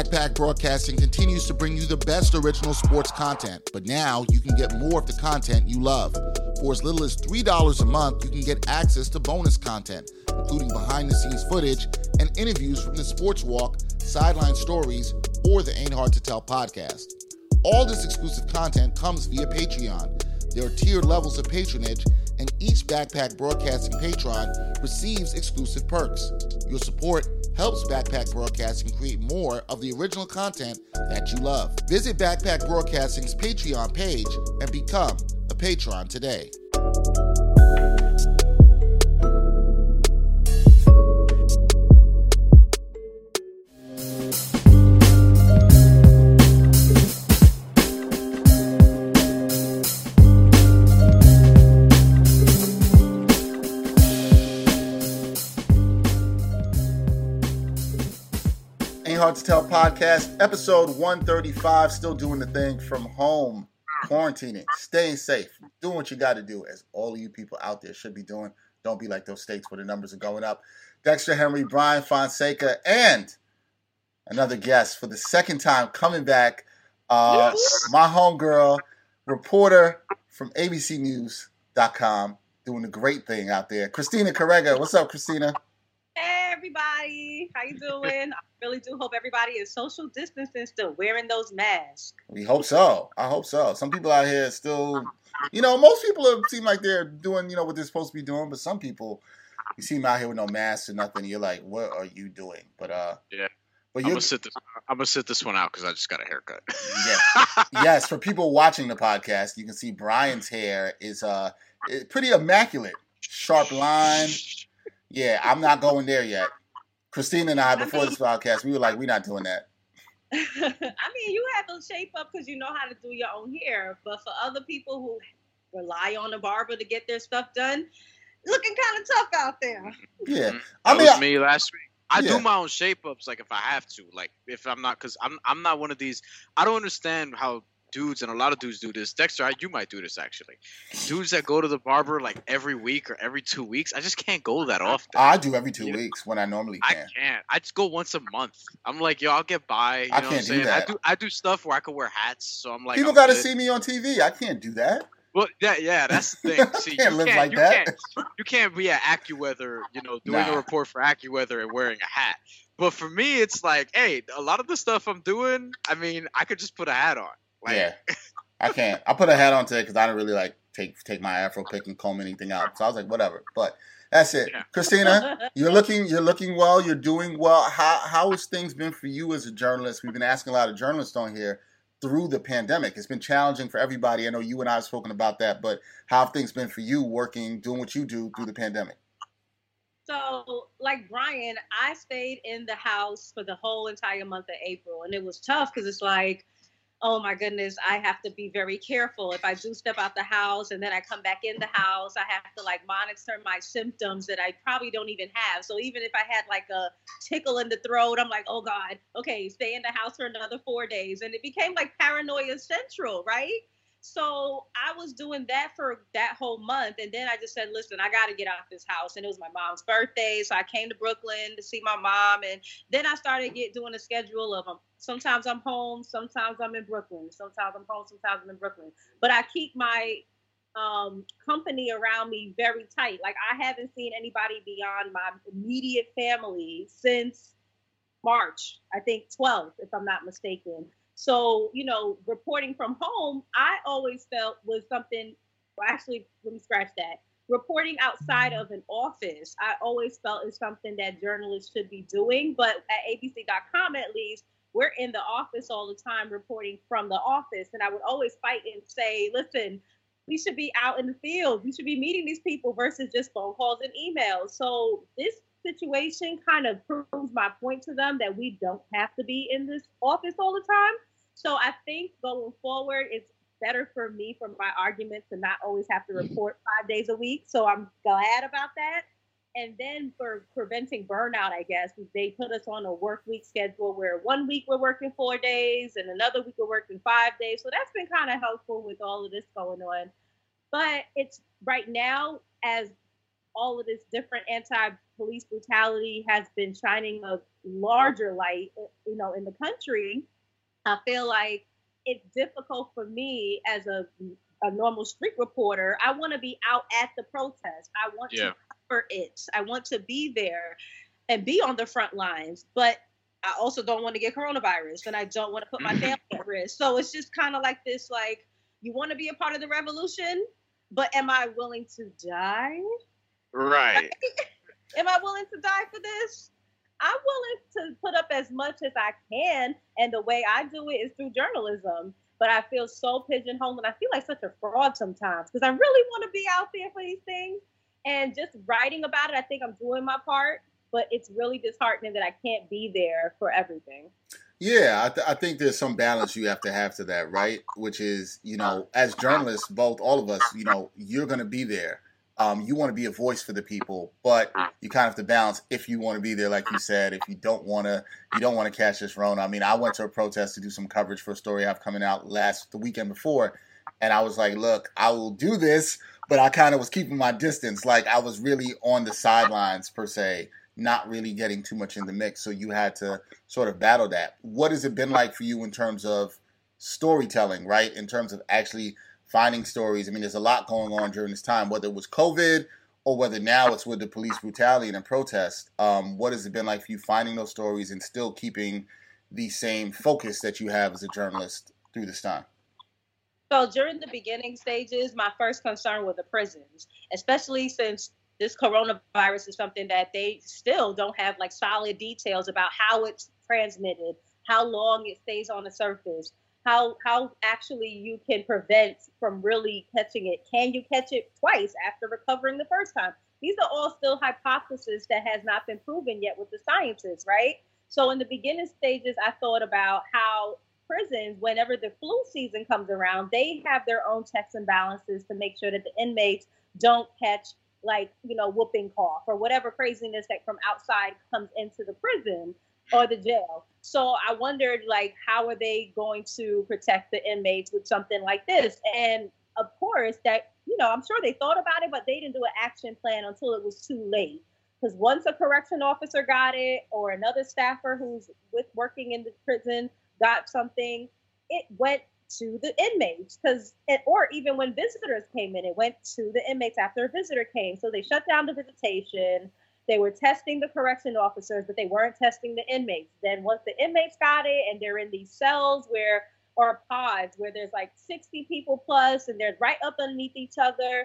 Backpack Broadcasting continues to bring you the best original sports content, but now you can get more of the content you love. For as little as $3 a month, you can get access to bonus content, including behind-the-scenes footage and interviews from the Sports Walk, Sideline Stories, or the Ain't Hard to Tell podcast. All this exclusive content comes via Patreon. There are tiered levels of patronage, and each Backpack Broadcasting patron receives exclusive perks. Your support helps Backpack Broadcasting create more of the original content that you love. Visit Backpack Broadcasting's Patreon page and become a patron today. Hard to Tell podcast, episode 135, still doing the thing from home, quarantining, staying safe, doing what you got to do, as all of you people out there should be doing. Don't be like those states where the numbers are going up. Dexter Henry, Brian Fonseca, and another guest for the second time coming back, my homegirl, reporter from abcnews.com, doing a great thing out there, Christina Carrega. What's up, Christina? Hey, everybody. How you doing? I really do hope everybody is social distancing, still wearing those masks. We hope so. I hope so. Some people out here still, most people seem like they're doing, what they're supposed to be doing, but some people, you see them out here with no masks or nothing. You're like, what are you doing? But yeah. But I'm gonna sit this one out because I just got a haircut. Yeah. Yes, for people watching the podcast, you can see Brian's hair is pretty immaculate, sharp line. Yeah, I'm not going there yet. Christina and I, before this podcast, we were like, we're not doing that. I mean, you have to shape up because you know how to do your own hair. But for other people who rely on a barber to get their stuff done, looking kind of tough out there. Yeah. That was me last week. I do my own shape-ups, like, if I have to. Like, if I'm not, because I'm not one of these. I don't understand how dudes, and a lot of dudes do this. Dexter, you might do this, actually. Dudes that go to the barber like every week or every 2 weeks, I just can't go that often. I do every 2 weeks when I normally can. I can't. I just go once a month. I'm like, I'll get by. I can't do that. I do stuff where I can wear hats, so I'm like, people got to see me on TV. I can't do that. Well, yeah, that's the thing. See, can't live like that. You can't be at AccuWeather, doing a report for AccuWeather and wearing a hat. But for me, it's like, hey, a lot of the stuff I'm doing, I mean, I could just put a hat on. Like, yeah. I can't. I put a hat on today because I don't really like take my afro pick and comb anything out. So I was like, whatever. But that's it. Yeah. Christina, you're looking well. You're doing well. How has things been for you as a journalist? We've been asking a lot of journalists on here through the pandemic. It's been challenging for everybody. I know you and I have spoken about that. But how have things been for you doing what you do through the pandemic? So, like Brian, I stayed in the house for the whole entire month of April. And it was tough because it's like, oh my goodness, I have to be very careful. If I do step out the house and then I come back in the house, I have to monitor my symptoms that I probably don't even have. So even if I had a tickle in the throat, I'm like, oh God, okay, stay in the house for another 4 days. And it became paranoia central, right? So I was doing that for that whole month. And then I just said, listen, I got to get out of this house. And it was my mom's birthday. So I came to Brooklyn to see my mom. And then I started doing a schedule of sometimes I'm home, sometimes I'm in Brooklyn. Sometimes I'm home, sometimes I'm in Brooklyn. But I keep my company around me very tight. Like, I haven't seen anybody beyond my immediate family since March, I think 12th, if I'm not mistaken. So, reporting from home, I always felt was something, well, actually, let me scratch that. Reporting outside of an office, I always felt is something that journalists should be doing. But at abc.com, at least, we're in the office all the time reporting from the office. And I would always fight and say, listen, we should be out in the field. We should be meeting these people versus just phone calls and emails. So this situation kind of proves my point to them that we don't have to be in this office all the time. So I think going forward, it's better for me, for my argument, to not always have to report 5 days a week. So I'm glad about that. And then for preventing burnout, I guess, they put us on a work week schedule where 1 week we're working 4 days and another week we're working 5 days. So that's been kind of helpful with all of this going on. But it's right now, as all of this different anti-police brutality has been shining a larger light, in the country, I feel like it's difficult for me as a normal street reporter. I want to be out at the protest. I want to cover it. I want to be there and be on the front lines, but I also don't want to get coronavirus, and I don't want to put my family at risk. So it's just kind of like this, like, you want to be a part of the revolution, but am I willing to die? Right. Am I willing to die for this? I'm willing to put up as much as I can, and the way I do it is through journalism. But I feel so pigeonholed, and I feel like such a fraud sometimes because I really want to be out there for these things. And just writing about it, I think I'm doing my part, but it's really disheartening that I can't be there for everything. Yeah, I think there's some balance you have to that, right? Which is, as journalists, all of us, you're going to be there. You want to be a voice for the people, but you kind of have to balance if you want to be there, like you said. If you don't want to catch this Rona. I mean, I went to a protest to do some coverage for a story I have coming out the weekend before, and I was like, look, I will do this, but I kind of was keeping my distance. Like, I was really on the sidelines, per se, not really getting too much in the mix. So you had to sort of battle that. What has it been like for you in terms of storytelling, right? In terms of actually finding stories. I mean, there's a lot going on during this time, whether it was COVID or whether now it's with the police brutality and the protest. What has it been like for you finding those stories and still keeping the same focus that you have as a journalist through this time? So during the beginning stages, my first concern was the prisons, especially since this coronavirus is something that they still don't have like solid details about how it's transmitted, how long it stays on the surface, how actually you can prevent from really catching it. Can you catch it twice after recovering the first time? These are all still hypotheses that has not been proven yet with the scientists, right? So in the beginning stages, I thought about how prisons, whenever the flu season comes around, they have their own checks and balances to make sure that the inmates don't catch whooping cough or whatever craziness that from outside comes into the prison or the jail. So I wondered, how are they going to protect the inmates with something like this? And of course, that, I'm sure they thought about it, but they didn't do an action plan until it was too late. Because once a correction officer got it or another staffer who's working in the prison got something, it went to the inmates, or even when visitors came in, it went to the inmates after a visitor came. So they shut down the visitation. They were testing the correction officers, but they weren't testing the inmates. Then once the inmates got it and they're in these cells or pods where there's like 60 people plus and they're right up underneath each other,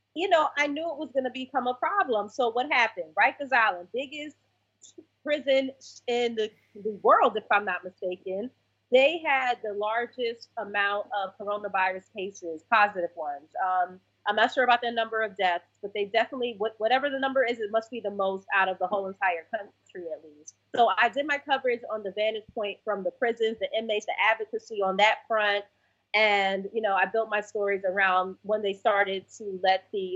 I knew it was going to become a problem. So what happened? Rikers Island, biggest prison in the world, if I'm not mistaken, they had the largest amount of coronavirus cases, positive ones. I'm not sure about the number of deaths, but they definitely, whatever the number is, it must be the most out of the whole entire country at least. So I did my coverage on the vantage point from the prisons, the inmates, the advocacy on that front. And, I built my stories around when they started to let the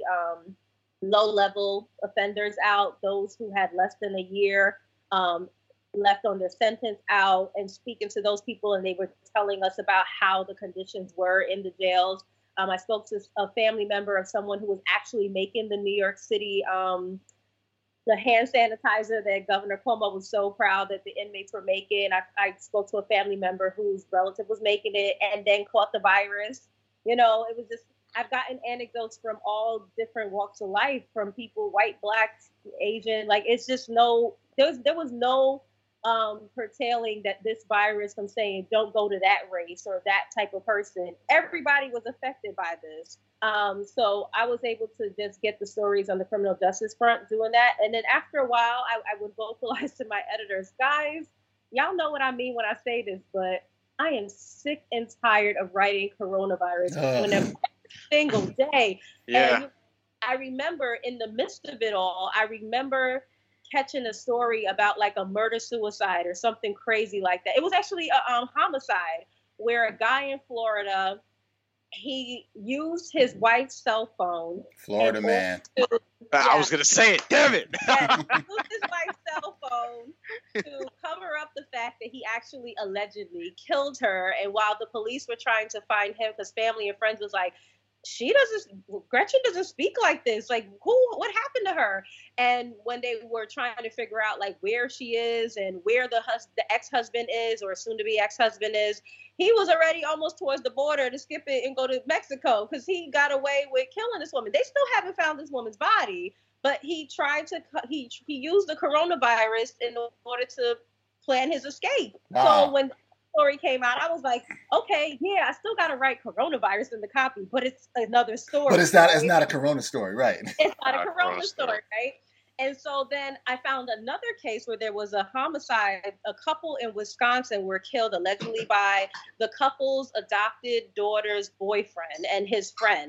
low-level offenders out, those who had less than a year left on their sentence out, and speaking to those people, and they were telling us about how the conditions were in the jails. I spoke to a family member of someone who was actually making the New York City, the hand sanitizer that Governor Cuomo was so proud that the inmates were making. I spoke to a family member whose relative was making it and then caught the virus. It was just, I've gotten anecdotes from all different walks of life, from people, white, black, Asian. It's just there was no curtailing that this virus from saying don't go to that race or that type of person. Everybody was affected by this. So I was able to just get the stories on the criminal justice front doing that. And then after a while, I would vocalize to my editors, guys, y'all know what I mean when I say this, but I am sick and tired of writing coronavirus every single day. Yeah. And I remember in the midst of it all, catching a story about a murder-suicide or something crazy like that. It was actually a homicide where a guy in Florida, he used his wife's cell phone. Florida man. I was going to say it, damn it. Yeah, he used his wife's cell phone to cover up the fact that he actually allegedly killed her. And while the police were trying to find him, because family and friends was like, Gretchen doesn't speak like this. Like, what happened to her? And when they were trying to figure out like where she is and where the ex-husband is, or soon to be ex-husband is, he was already almost towards the border to skip it and go to Mexico because he got away with killing this woman. They still haven't found this woman's body, but he used the coronavirus in order to plan his escape. Wow. So when story came out, I was like, okay, yeah, I still got to write coronavirus in the copy, but it's another story. But it's not a corona story, right? It's not a corona story, right? And so then I found another case where there was a homicide. A couple in Wisconsin were killed allegedly by the couple's adopted daughter's boyfriend and his friend.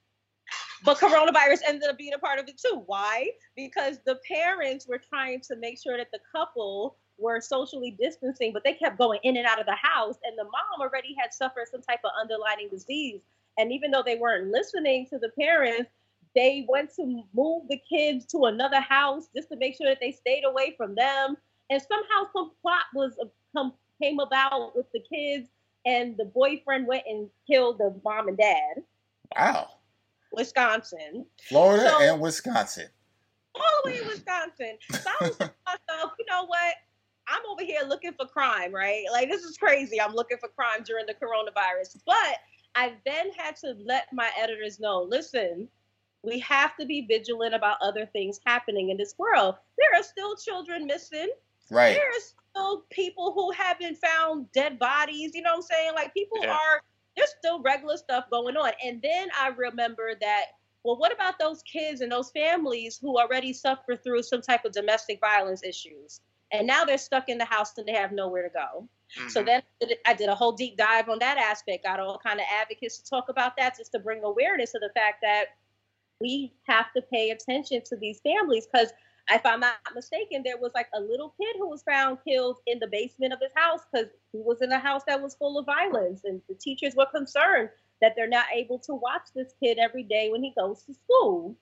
But coronavirus ended up being a part of it too. Why? Because the parents were trying to make sure that the couple were socially distancing, but they kept going in and out of the house. And the mom already had suffered some type of underlying disease. And even though they weren't listening to the parents, they went to move the kids to another house just to make sure that they stayed away from them. And somehow some plot came about with the kids, and the boyfriend went and killed the mom and dad. Wow. Wisconsin. Florida and Wisconsin. All the way in Wisconsin. So I was like myself, you know what? I'm over here looking for crime, right? Like, this is crazy. I'm looking for crime during the coronavirus. But I then had to let my editors know, listen, we have to be vigilant about other things happening in this world. There are still children missing. Right. There are still people who haven't found dead bodies. You know what I'm saying? Like, there's still regular stuff going on. And then I remember that, well, what about those kids and those families who already suffer through some type of domestic violence issues? And now they're stuck in the house and they have nowhere to go. Mm-hmm. So then I did a whole deep dive on that aspect, got all kind of advocates to talk about that, just to bring awareness to the fact that we have to pay attention to these families. Because if I'm not mistaken, there was like a little kid who was found killed in the basement of his house because he was in a house that was full of violence. And the teachers were concerned that they're not able to watch this kid every day when he goes to school.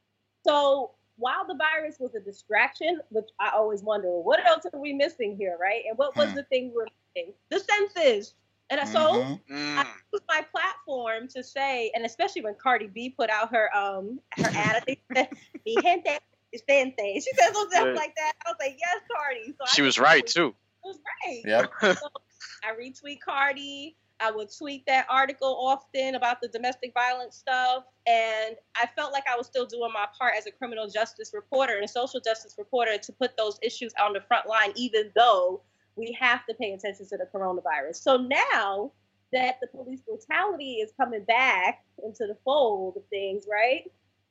So while the virus was a distraction, which I always wonder, what else are we missing here, right? And what was the thing we're missing? The census. And so I used my platform to say, and especially when Cardi B put out her ad, I think mi gente estente. She said something like that. I was like, yes, Cardi. So she was right too. She was right. Yep. So I retweet Cardi. I would tweet that article often about the domestic violence stuff. And I felt like I was still doing my part as a criminal justice reporter and social justice reporter to put those issues on the front line, even though we have to pay attention to the coronavirus. So now that the police brutality is coming back into the fold of things, right?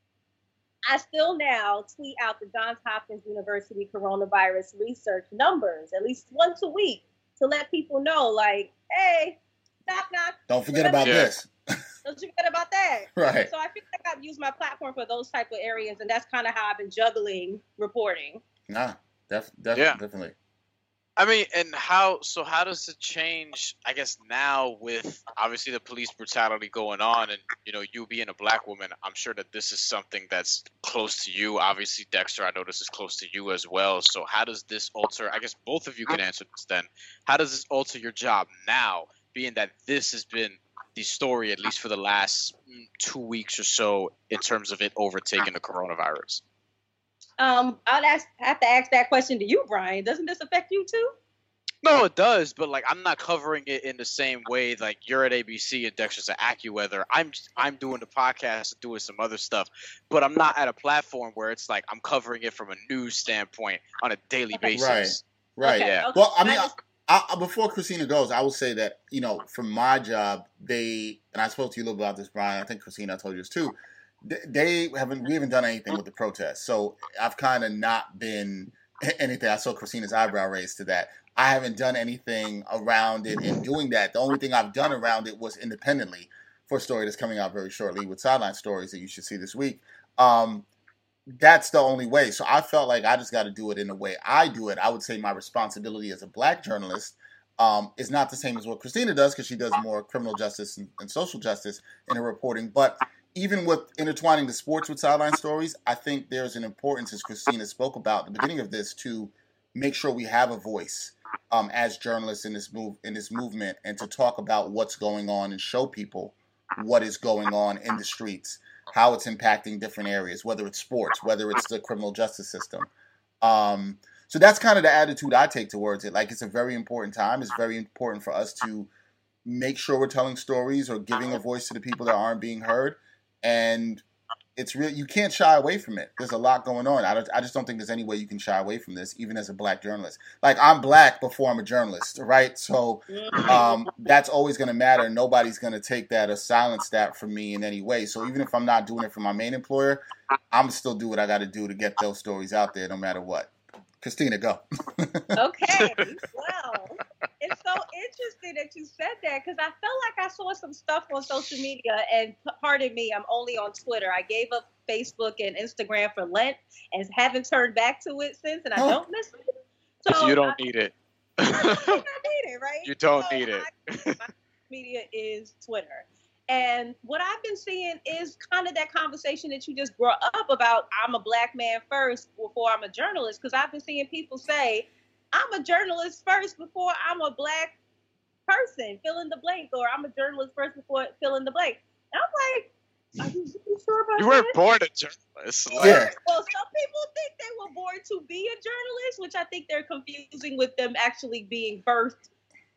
I still now tweet out the Johns Hopkins University coronavirus research numbers at least once a week to let people know, like, hey, knock, knock. Don't forget about this. Don't you forget about that. Right. So I feel like I've used my platform for those type of areas, and that's kind of how I've been juggling reporting. Nah, definitely. I mean, and how does it change, I guess, now with obviously the police brutality going on and, you know, you being a black woman, I'm sure that this is something that's close to you. Obviously, Dexter, I know this is close to you as well. So how does this alter, I guess both of you can answer this then, how does this alter your job now, being that this has been the story, at least for the last 2 weeks or so, in terms of it overtaking the coronavirus? I'll have to ask that question to you, Brian. Doesn't this affect you too? No, it does, but like I'm not covering it in the same way. Like you're at ABC and Dexter's at AccuWeather. I'm doing the podcast and doing some other stuff, but I'm not at a platform where it's like I'm covering it from a news standpoint on a daily basis. Right. Okay, Yeah. okay. Well, I mean, before Christina goes, I will say that, you know, for my job, and I spoke to you a little about this, Brian. I think Christina, I told you this too. We haven't done anything with the protests. So I've kind of not been anything. I saw Christina's eyebrow raised to that. I haven't done anything around it in doing that. The only thing I've done around it was independently for a story that's coming out very shortly with Sideline Stories that you should see this week. That's the only way. So I felt like I just got to do it in the way I do it. I would say my responsibility as a black journalist is not the same as what Christina does, because she does more criminal justice and social justice in her reporting. But even with intertwining the sports with Sideline Stories, I think there's an importance, as Christina spoke about at the beginning of this, to make sure we have a voice as journalists in this movement, and to talk about what's going on and show people what is going on in the streets, how it's impacting different areas, whether it's sports, whether it's the criminal justice system. So that's kind of the attitude I take towards it. Like, it's a very important time. It's very important for us to make sure we're telling stories or giving a voice to the people that aren't being heard. And it's real. You can't shy away from it. There's a lot going on. I just don't think there's any way you can shy away from this, even as a black journalist. Like, I'm black before I'm a journalist, right? So that's always going to matter. Nobody's going to take that or silence that from me in any way. So even if I'm not doing it for my main employer, I'm still do what I got to do to get those stories out there, no matter what. Christina, go. Okay. Well, it's so interesting that you said that, because I felt like I saw some stuff on social media, and pardon me, I'm only on Twitter. I gave up Facebook and Instagram for Lent and haven't turned back to it since, and I don't miss it. So you don't need it. I don't need it, right? You don't need it. My media is Twitter. And what I've been seeing is kind of that conversation that you just brought up about I'm a black man first before I'm a journalist, because I've been seeing people say I'm a journalist first before I'm a black person, fill in the blank, or I'm a journalist first before fill in the blank. And I'm like, are you sure about that? You weren't born a journalist. Yeah. Well, some people think they were born to be a journalist, which I think they're confusing with them actually being birthed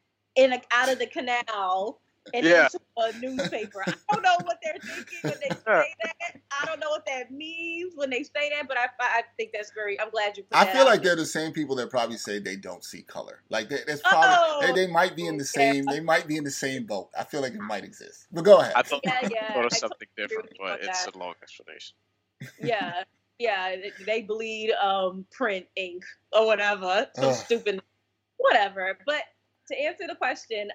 out of the canal and into a newspaper. I don't know what they're thinking when they say that. I don't know what that means when they say that, but I think that's I'm glad you put that I feel like out. they're the same people that probably say they don't see color. Like, there's probably, they might be in the same, they might be in the same boat. I feel like it might exist. But go ahead. I thought I of something different, but it's a long explanation. Yeah. They bleed print ink or whatever. Some stupid, whatever. But to answer the question,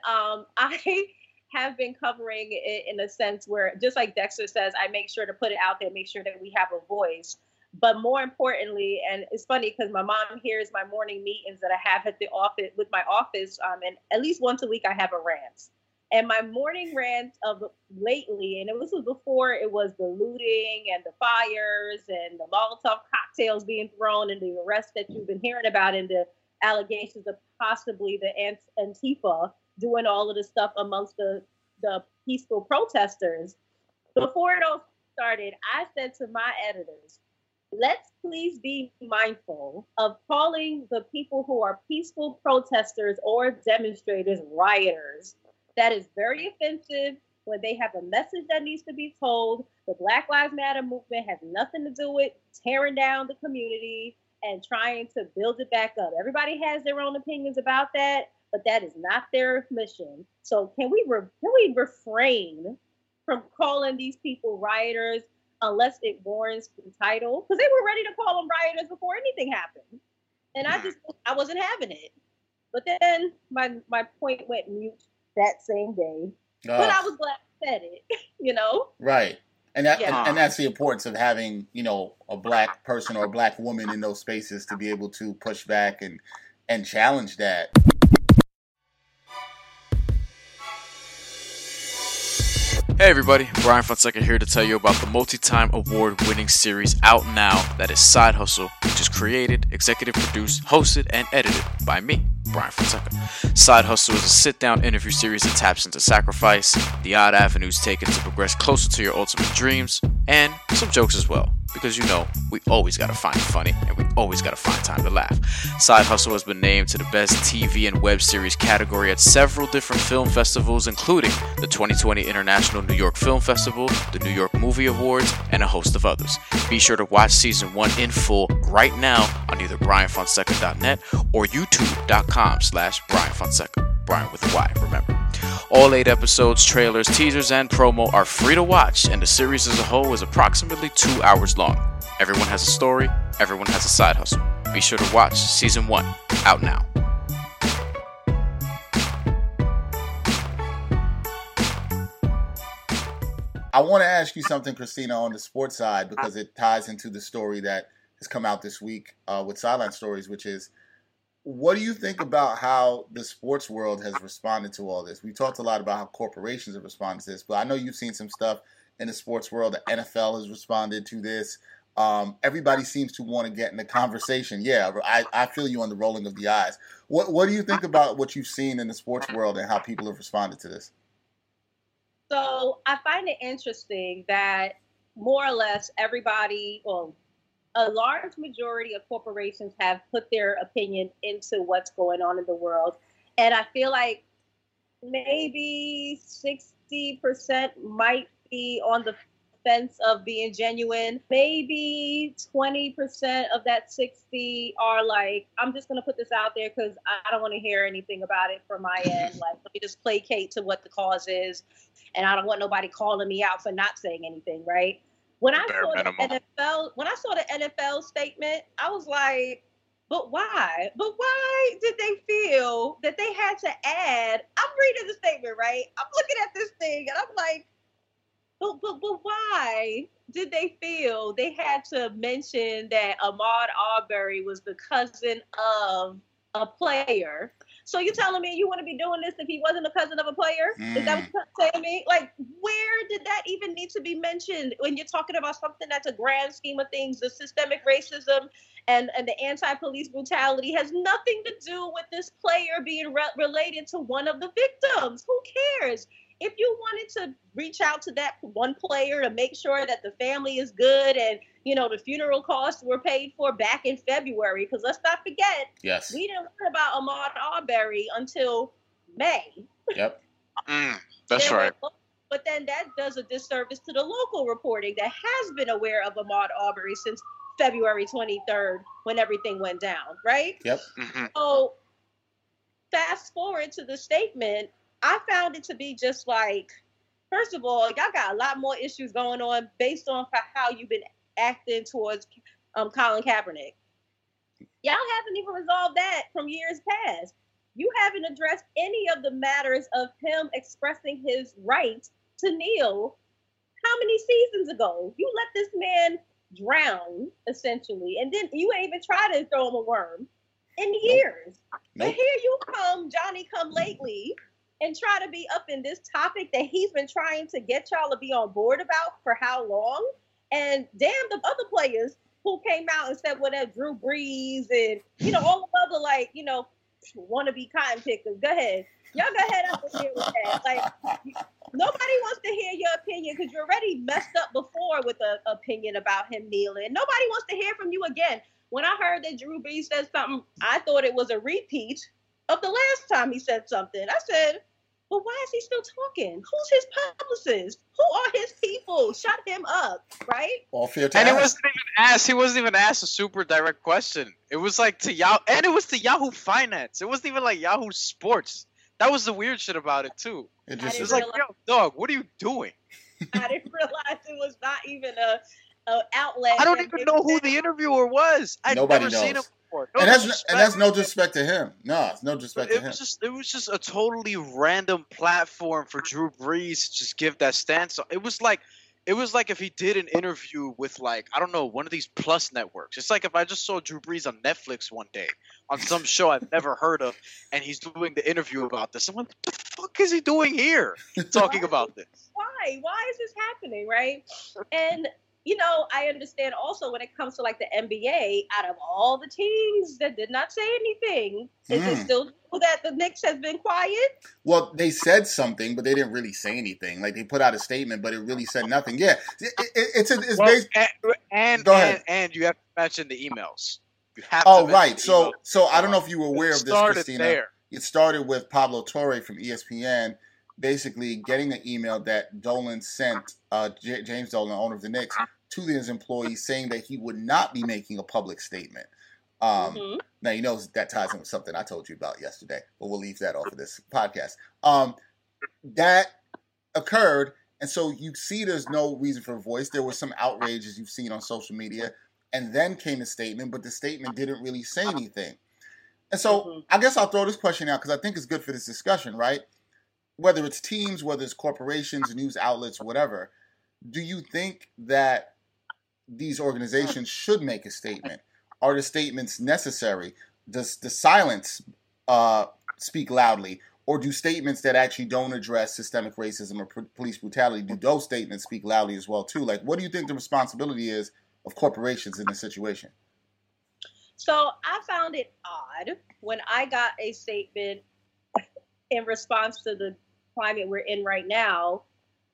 I have been covering it in a sense where, just like Dexter says, I make sure to put it out there, make sure that we have a voice. But more importantly, and it's funny because my mom hears my morning meetings that I have at the office with my office, and at least once a week I have a rant. And my morning rant of lately, and this was before it was the looting and the fires and the Molotov cocktails being thrown and the arrests that you've been hearing about and the allegations of possibly the Antifa doing all of the stuff amongst the peaceful protesters. Before it all started, I said to my editors, let's please be mindful of calling the people who are peaceful protesters or demonstrators rioters. That is very offensive when they have a message that needs to be told. The Black Lives Matter movement has nothing to do with tearing down the community and trying to build it back up. Everybody has their own opinions about that, but that is not their mission. So can we refrain from calling these people rioters unless it warrants the title? Because they were ready to call them rioters before anything happened. And I wasn't having it. But then my point went mute that same day. But I was glad I said it, Right. And and that's the importance of having, a black person or a black woman in those spaces to be able to push back and challenge that. Hey everybody, Brian Fonseca here to tell you about the multi-time award-winning series out now that is Side Hustle, which is created, executive produced, hosted, and edited by me, Brian Fonseca. Side Hustle is a sit-down interview series that taps into sacrifice, the odd avenues taken to progress closer to your ultimate dreams, and some jokes as well. Because we always gotta find it funny, and we always gotta find time to laugh. Side Hustle has been named to the best TV and web series category at several different film festivals, including the 2020 International New York Film Festival, the New York Movie Awards, and a host of others. Be sure to watch season 1 in full right now on either brianfonseca.net or youtube.com/brianfonseca. Brian with a Y, remember. All 8 episodes, trailers, teasers, and promo are free to watch, and the series as a whole is approximately 2 hours long. Everyone has a story, everyone has a side hustle. Be sure to watch season 1, out now. I want to ask you something, Christina, on the sports side, because it ties into the story that has come out this week with Sideline Stories, which is, what do you think about how the sports world has responded to all this? We talked a lot about how corporations have responded to this, but I know you've seen some stuff in the sports world. The NFL has responded to this. Everybody seems to want to get in the conversation. Yeah, I feel you on the rolling of the eyes. What do you think about what you've seen in the sports world and how people have responded to this? So I find it interesting that more or less everybody, well, a large majority of corporations have put their opinion into what's going on in the world. And I feel like maybe 60% might be on the fence of being genuine. Maybe 20% of that 60 are like, I'm just going to put this out there because I don't want to hear anything about it from my end. Like, let me just placate to what the cause is. And I don't want nobody calling me out for not saying anything, right? When I saw the NFL statement, I was like, but why? But why did they feel that they had to add? I'm reading the statement, right? I'm looking at this thing and I'm like, but why did they feel they had to mention that Ahmaud Arbery was the cousin of a player? So you're telling me you wouldn't be doing this if he wasn't a cousin of a player? Is that what you're saying to me? Like, where did that even need to be mentioned when you're talking about something that's a grand scheme of things? The systemic racism and the anti-police brutality has nothing to do with this player being related to one of the victims. Who cares? If you wanted to reach out to that one player to make sure that the family is good and, you know, the funeral costs were paid for back in February, because let's not forget, yes, we didn't learn about Ahmaud Arbery until May. Yep. That's right. But then that does a disservice to the local reporting that has been aware of Ahmaud Arbery since February 23rd when everything went down, right? Yep. Mm-hmm. So fast forward to the statement, I found it to be just like, first of all, y'all got a lot more issues going on based on how you've been acting towards Colin Kaepernick. Y'all haven't even resolved that from years past. You haven't addressed any of the matters of him expressing his right to kneel. How many seasons ago? You let this man drown, essentially, and then you ain't even try to throw him a worm in years. But here you come, Johnny come lately, and try to be up in this topic that he's been trying to get y'all to be on board about for how long? And damn the other players who came out and said, well, that Drew Brees and, you know, all the other, like, you know, wannabe cotton pickers. Go ahead. Y'all go ahead up and deal with that. Like, nobody wants to hear your opinion because you already messed up before with an opinion about him kneeling. Nobody wants to hear from you again. When I heard that Drew Brees said something, I thought it was a repeat of the last time he said something. I said, well, why is he still talking? Who's his publicist? Who are his people? Shut him up, right? All fair to And ask. it wasn't even asked. He wasn't even asked a super direct question. It was like to Yahoo, and it was to Yahoo Finance. It wasn't even like Yahoo Sports. That was the weird shit about it too. It It just was like, yo, dog, what are you doing? I didn't realize it was not even a outlet. I don't even know who the interviewer was. I'd Nobody never seen him knows. before. and that's no disrespect to him. No, it's no disrespect to him. It was just a totally random platform for Drew Brees to just give that stance. It was like if he did an interview with, like, I don't know, one of these Plus networks. It's like if I just saw Drew Brees on Netflix one day on some show I've never heard of, and he's doing the interview about this. I'm like, what the fuck is he doing here talking about this? Why? Why is this happening, right? And, you know, I understand also when it comes to, like, the NBA, out of all the teams that did not say anything, is it still true that the Knicks has been quiet? Well, they said something, but they didn't really say anything. Like, they put out a statement, but it really said nothing. Yeah, it's Well, based. Go ahead. And you have to mention the emails. You have Oh, to right. mention So, the emails. so I don't know if you were aware of this, Started Christina. there. It started with Pablo Torre from ESPN, basically getting the email that Dolan sent, James Dolan, owner of the Knicks, to his employees saying that he would not be making a public statement. Now, you know that ties in with something I told you about yesterday, but we'll leave that off of this podcast. That occurred, and so you see there's no reason for a voice. There was some outrage, as you've seen on social media, and then came a statement, but the statement didn't really say anything. And so I guess I'll throw this question out because I think it's good for this discussion, right? Whether it's teams, whether it's corporations, news outlets, whatever, do you think that these organizations should make a statement? Are the statements necessary? Does the silence speak loudly? Or do statements that actually don't address systemic racism or police brutality, do those statements speak loudly as well, too? Like, what do you think the responsibility is of corporations in this situation? So I found it odd when I got a statement in response to the climate we're in right now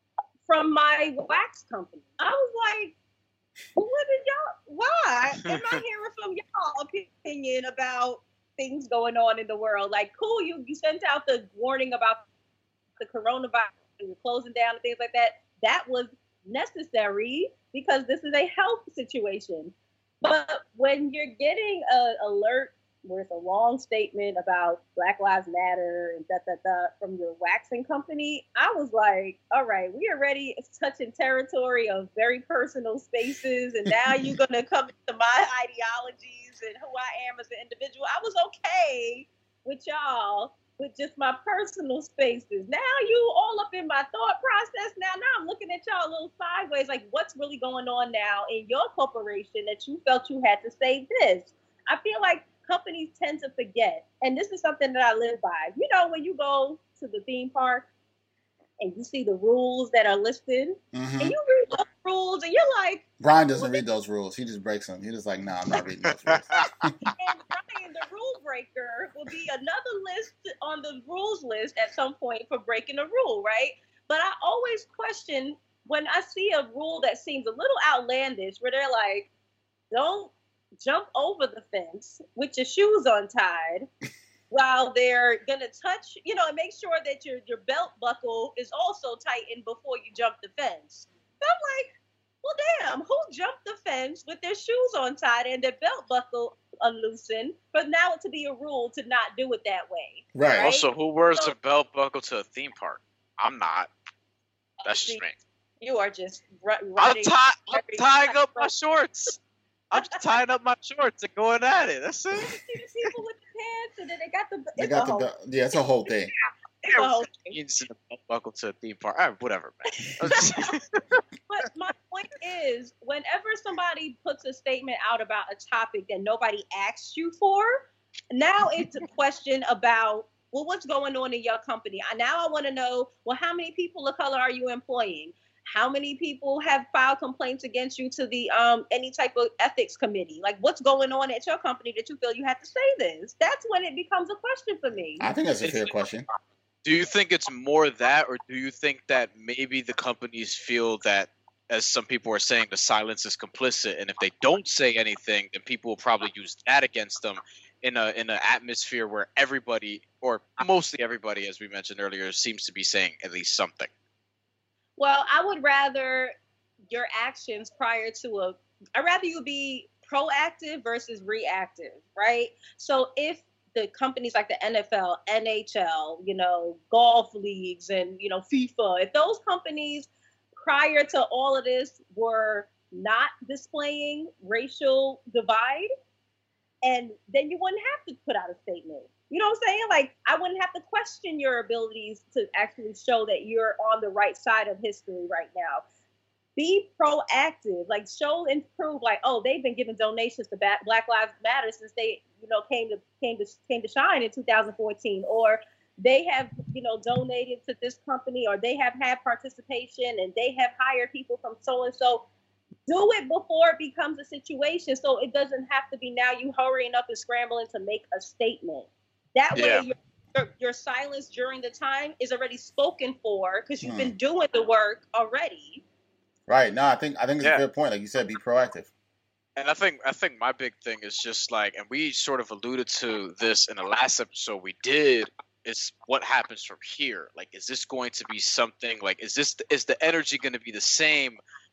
from my wax company. I was like, what did y'all, why am I hearing from y'all opinion about things going on in the world? Like, cool, you sent out the warning about the coronavirus and you're closing down and things like that. That was necessary because this is a health situation. But when you're getting an alert where it's a long statement about Black Lives Matter and from your waxing company, I was like, all right, we already touching territory of very personal spaces, and now you're going to come to my ideologies and who I am as an individual. I was okay with y'all with just my personal spaces. Now you all up in my thought process. Now I'm looking at y'all a little sideways, like what's really going on now in your corporation that you felt you had to say this? I feel like companies tend to forget, and this is something that I live by. You know, when you go to the theme park and you see the rules that are listed, and you read those rules, and you're like, Brian doesn't read those rules. He just breaks them. He's just like, nah, I'm not reading those rules. And Brian, the rule breaker, will be another list on the rules list at some point for breaking a rule, right? But I always question when I see a rule that seems a little outlandish, where they're like, don't jump over the fence with your shoes untied while they're going to touch, and make sure that your belt buckle is also tightened before you jump the fence. And I'm like, well, damn, who jumped the fence with their shoes untied and their belt buckle unloosened, but now it to be a rule to not do it that way? Right. Also, who wears a belt buckle to a theme park? I'm not. That's just me. You are just running. I'm tying up my shorts. I'm just tying up my shorts and going at it. That's it. You see the people with the pants, and then they got the belt. Yeah, it's a whole thing. Jeans and a belt buckle to a theme park. All right, whatever, man. But my point is, whenever somebody puts a statement out about a topic that nobody asked you for, now it's a question about, well, what's going on in your company? Now I want to know, well, how many people of color are you employing? How many people have filed complaints against you to the any type of ethics committee? Like, what's going on at your company that you feel you have to say this? That's when it becomes a question for me. I think that's a fair question. Do you think it's more that, or do you think that maybe the companies feel that, as some people are saying, the silence is complicit, and if they don't say anything, then people will probably use that against them in an atmosphere where everybody, or mostly everybody, as we mentioned earlier, seems to be saying at least something? Well, I would rather your actions I'd rather you be proactive versus reactive, right? So if the companies like the NFL, NHL, golf leagues and, FIFA, if those companies prior to all of this were not displaying racial divide, and then you wouldn't have to put out a statement. You know what I'm saying? Like, I wouldn't have to question your abilities to actually show that you're on the right side of history right now. Be proactive, like show and prove, like, oh, they've been giving donations to Black Lives Matter since they, came to shine in 2014, or they have, donated to this company, or they have had participation and they have hired people from so and so. Do it before it becomes a situation, so it doesn't have to be now you hurrying up and scrambling to make a statement. That way, your silence during the time is already spoken for because you've been doing the work already. Right. No, I think it's a good point. Like you said, be proactive. And I think my big thing is just like, and we sort of alluded to this in the last episode we did, is what happens from here. Like, is this going to be something like, is the energy going to be the same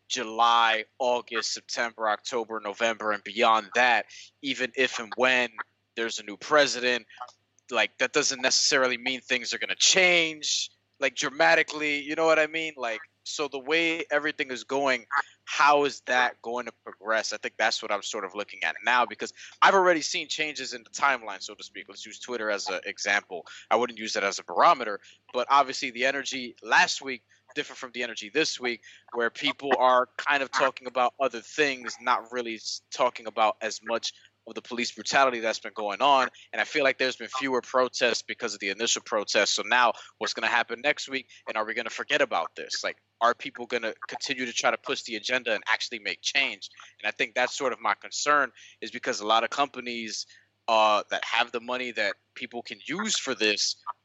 July, August, September, October, November, and beyond that, even if and when there's a new president? Like, that doesn't necessarily mean things are going to change, like, dramatically. You know what I mean? Like, so the way everything is going, how is that going to progress? I think that's what I'm sort of looking at now, because I've already seen changes in the timeline, so to speak. Let's use Twitter as an example. I wouldn't use that as a barometer, but obviously the energy last week different from the energy this week, where people are kind of talking about other things, not really talking about as much of the police brutality that's been going on. And I feel like there's been fewer protests because of the initial protests. So now what's going to happen next week? And are we going to forget about this? Like, are people going to continue to try to push the agenda and actually make change? And I think that's sort of my concern, is because a lot of companies that have the money that people can use for this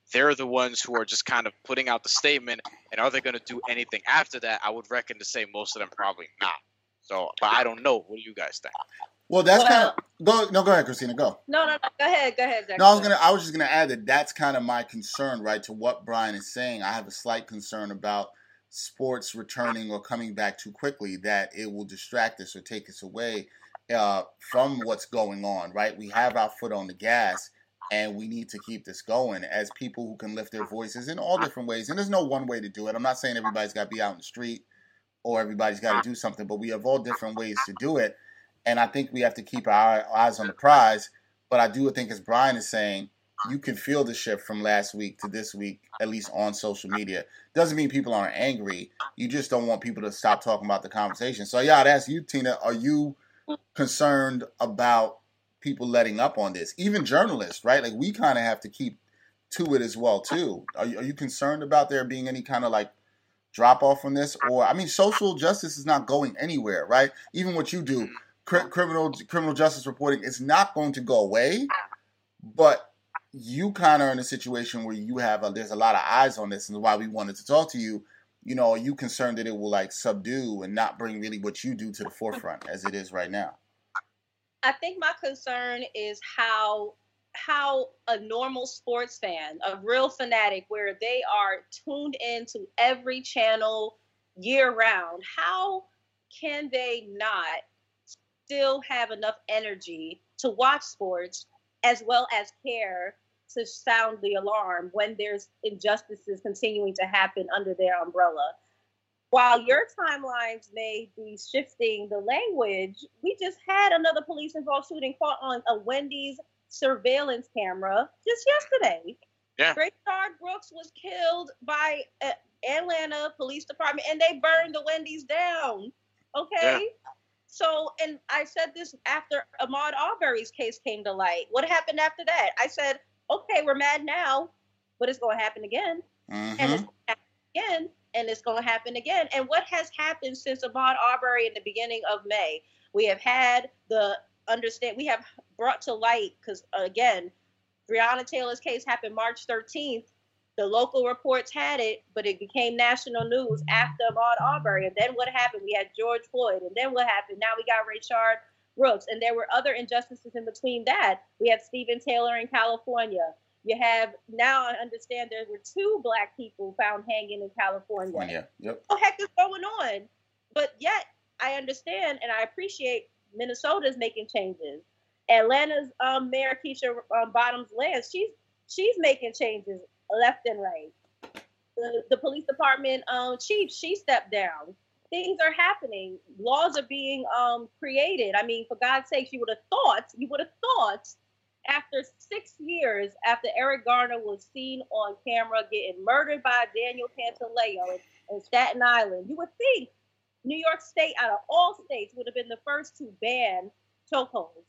they're the ones who are just kind of putting out the statement, and are they going to do anything after that? I would reckon to say most of them probably not. So, but I don't know. What do you guys think? Well, that's kind of go ahead, Christina, go. No, go ahead, Zach. No, I was just gonna add that that's kind of my concern, right, to what Brian is saying. I have a slight concern about sports returning or coming back too quickly, that it will distract us or take us away from what's going on, right? We have our foot on the gas, and we need to keep this going as people who can lift their voices in all different ways. And there's no one way to do it. I'm not saying everybody's got to be out in the street or everybody's got to do something, but we have all different ways to do it. And I think we have to keep our eyes on the prize. But I do think, as Brian is saying, you can feel the shift from last week to this week, at least on social media. Doesn't mean people aren't angry. You just don't want people to stop talking about the conversation. So, yeah, I'd ask you, Tina, are you concerned about people letting up on this? Even journalists, right? Like, we kind of have to keep to it as well, too. Are you concerned about there being any kind of, like, drop off from this? Or, I mean, social justice is not going anywhere, right? Even what you do, criminal justice reporting is not going to go away, but you kind of are in a situation where you have there's a lot of eyes on this, and why we wanted to talk to you. You know, are you concerned that it will like subdue and not bring really what you do to the forefront as it is right now? I think my concern is how a normal sports fan, a real fanatic, where they are tuned into every channel year round, how can they not still have enough energy to watch sports as well as care to sound the alarm when there's injustices continuing to happen under their umbrella? While your timelines may be shifting the language, we just had another police-involved shooting caught on a Wendy's surveillance camera just yesterday. Yeah. Rayshard Brooks was killed by Atlanta Police Department, and they burned the Wendy's down. Okay? Yeah. So, and I said this after Ahmaud Arbery's case came to light. What happened after that? I said, okay, we're mad now, but it's going to happen again. Mm-hmm. And it's going to happen again, and it's going to happen again. And what has happened since Ahmaud Arbery in the beginning of May? We have had we have brought to light, because again, Breonna Taylor's case happened March 13th. The local reports had it, but it became national news after Ahmaud Arbery. And then what happened? We had George Floyd. And then what happened? Now we got Rayshard Brooks. And there were other injustices in between that. We had Stephen Taylor in California. You have, now I understand there were 2 Black people found hanging in California. Yep. What the heck is going on? But yet, I understand and I appreciate Minnesota's making changes. Atlanta's Mayor Keisha Bottoms-Lance, she's making changes left and right. The police department chief, she stepped down. Things are happening. Laws are being created. I mean, for God's sakes, you would have thought after 6 years after Eric Garner was seen on camera getting murdered by Daniel Pantaleo in Staten Island, you would think New York State, out of all states, would have been the first to ban chokeholds.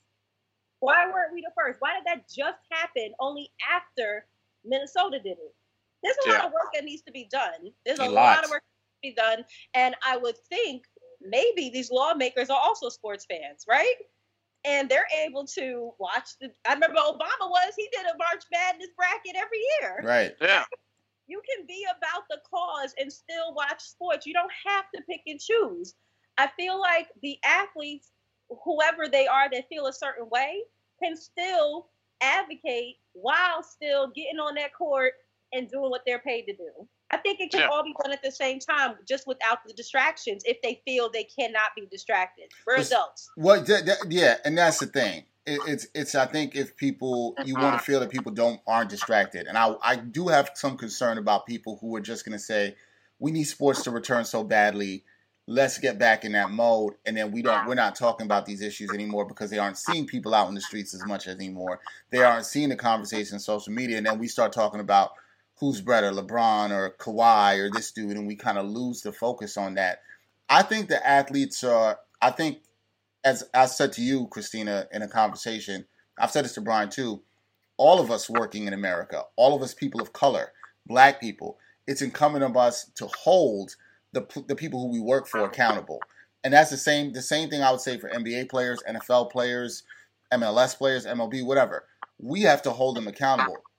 Why weren't we the first? Why did that just happen only after Minnesota did it? There's a lot of work that needs to be done. There's a lot of work that needs to be done. And I would think maybe these lawmakers are also sports fans, right? And they're able to watch I remember Obama he did a March Madness bracket every year. Right. Yeah. You can be about the cause and still watch sports. You don't have to pick and choose. I feel like the athletes, whoever they are that feel a certain way, can still advocate while still getting on that court and doing what they're paid to do. I think it can all be done at the same time, just without the distractions, if they feel they cannot be distracted. We're adults. Well, yeah, and that's the thing. It's. I think if people, you want to feel that people aren't distracted, and I do have some concern about people who are just going to say, we need sports to return so badly. Let's get back in that mode, and then we're not talking about these issues anymore because they aren't seeing people out in the streets as much anymore. They aren't seeing the conversation on social media, and then we start talking about who's better, LeBron or Kawhi or this dude, and we kind of lose the focus on that. I think the athletes are. I think, as I said to you, Christina, in a conversation, I've said this to Brian too. All of us working in America, all of us people of color, Black people, it's incumbent on us to hold the people who we work for accountable. And that's the same thing I would say for NBA players, NFL players, MLS players, MLB, whatever. We have to hold them accountable.